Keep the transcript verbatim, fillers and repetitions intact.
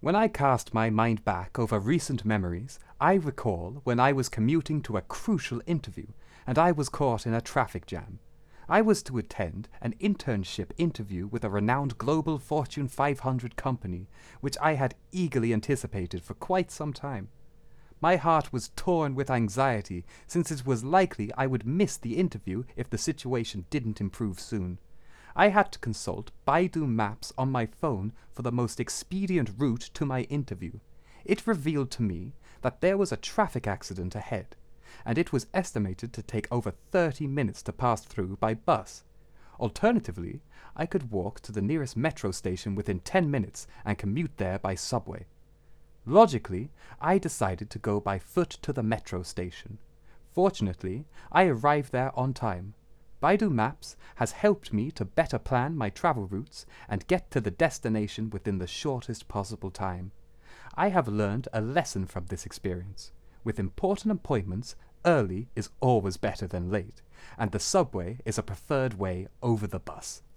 When I cast my mind back over recent memories, I recall when I was commuting to a crucial interview and I was caught in a traffic jam. I was to attend an internship interview with a renowned global Fortune five hundred company, which I had eagerly anticipated for quite some time. My heart was torn with anxiety, since it was likely I would miss the interview if the situation didn't improve soon. I had to consult Baidu Maps on my phone for the most expedient route to my interview. It revealed to me that there was a traffic accident ahead, and it was estimated to take over thirty minutes to pass through by bus. Alternatively, I could walk to the nearest metro station within ten minutes and commute there by subway. Logically, I decided to go by foot to the metro station. Fortunately, I arrived there on time. Baidu Maps has helped me to better plan my travel routes and get to the destination within the shortest possible time. I have learned a lesson from this experience. With important appointments, early is always better than late, and the subway is a preferred way over the bus.